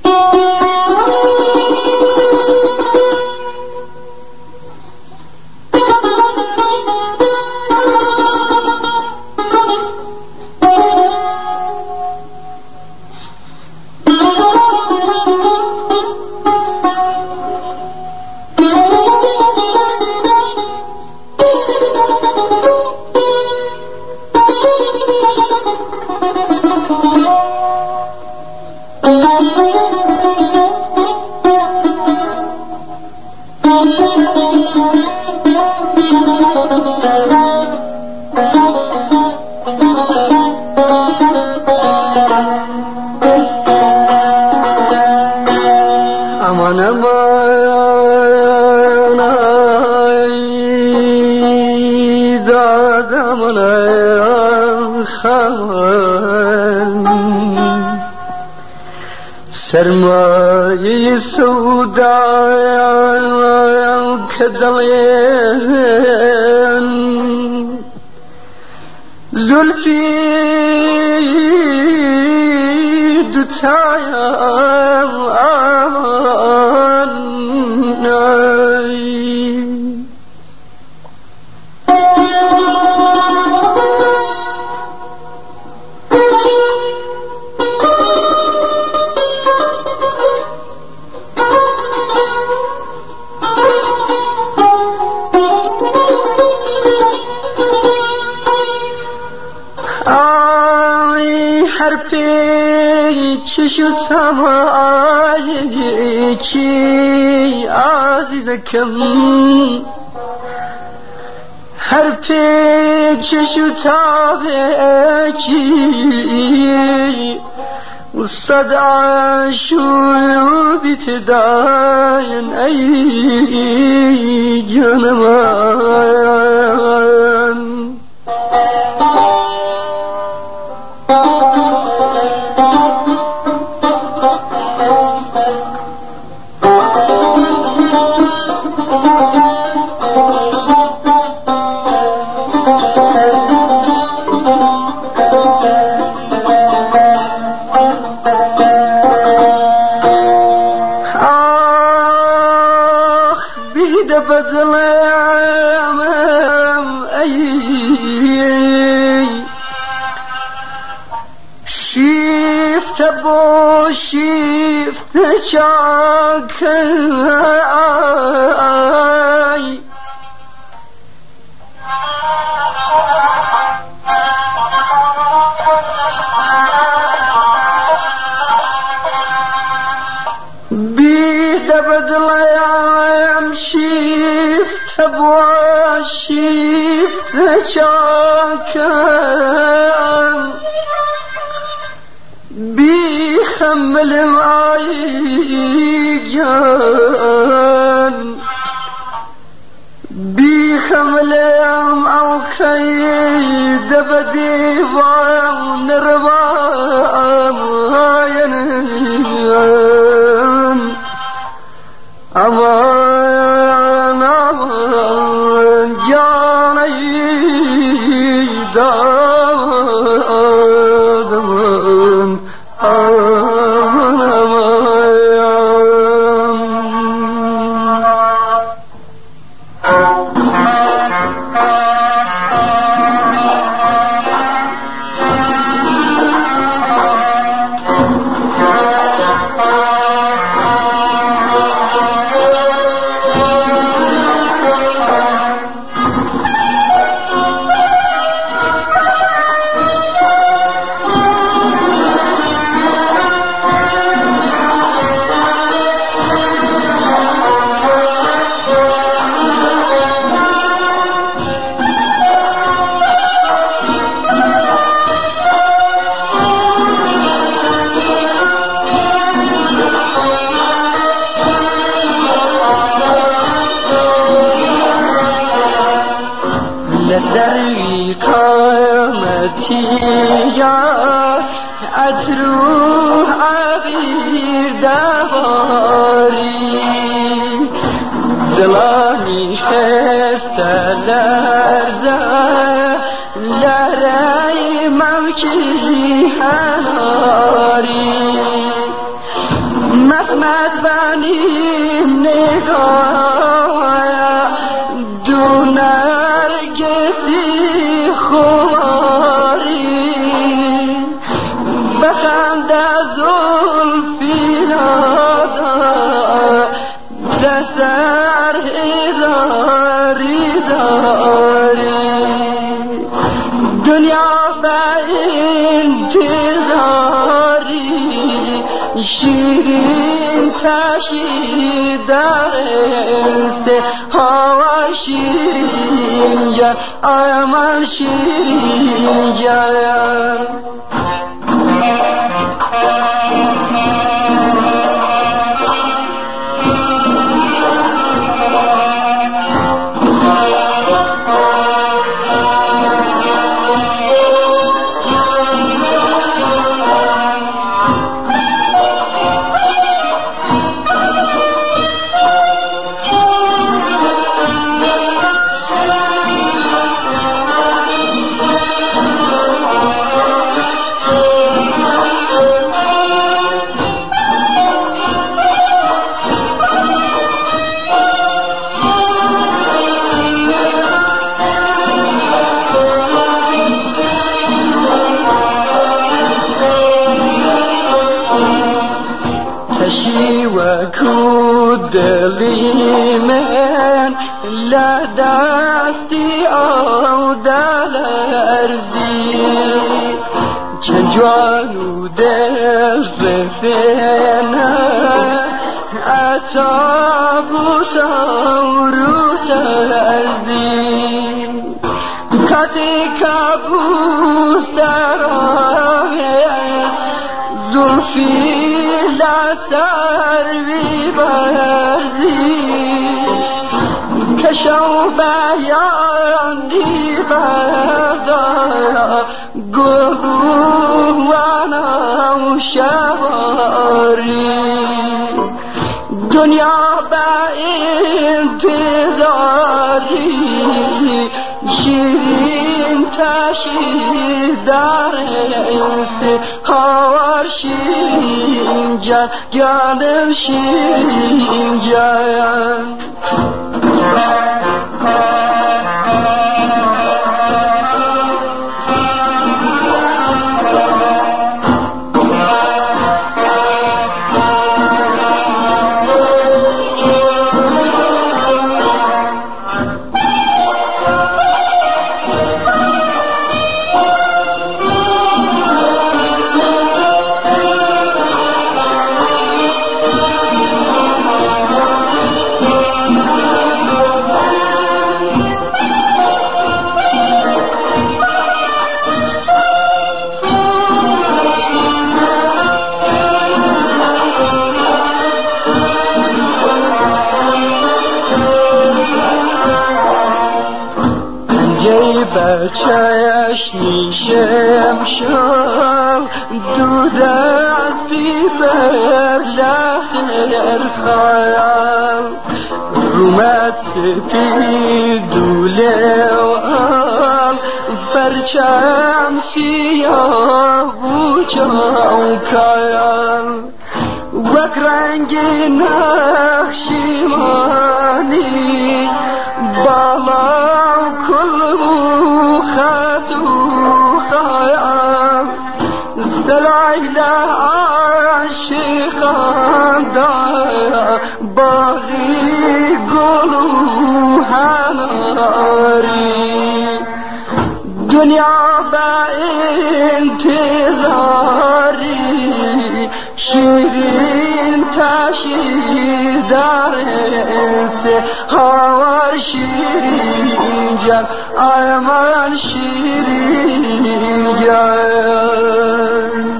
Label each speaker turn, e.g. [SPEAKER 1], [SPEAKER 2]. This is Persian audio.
[SPEAKER 1] سرمایه سودا كدلين زلفي دتايا چشو تمایی کی عزیزکم هر پیچشو تابه کی استاد عاشور بیتداین ای جانمان بدلم ای شیفت بو شیفت چاکای بید بدلم شیفت بو شیفت چاکم بی خملم ای جان بی خملم او خید بدی و نروام آینم aman aman canayı dağdım aman aman لسری قامتی یا عطرو عبیر دواری دلانی شست لرزه لرای موکی هناری مدبنی نگاه دو نرگسی خواری بخند از زلفی نادر دستر هزاری داری دنیا به انتظاری شیرین تشی در سه هوا شیرین یا آمان شیرین یا دلی من لدستی او دل ارزی چند جوانو دل رفنه اتابوت رو ترزی کتی کبوس در زلفی لسر برزی کشو بیانی بردار گوهوانا و شواری دنیا به انتظاری شیرین تشی در انسی هوار شیرین جان جانم شیرین جان بچهش نیشم شد دو دستی بر لحر خواهم رومت سپید دوله و پرچم سیاه و چوکایم وک رنگ نقشیمانی بالا کل سلایل عاشقان دارا باغی گلو هناری دنیا به انتظاری شیرین تشی در انسه هوار شیرین جان آمان شیرین جان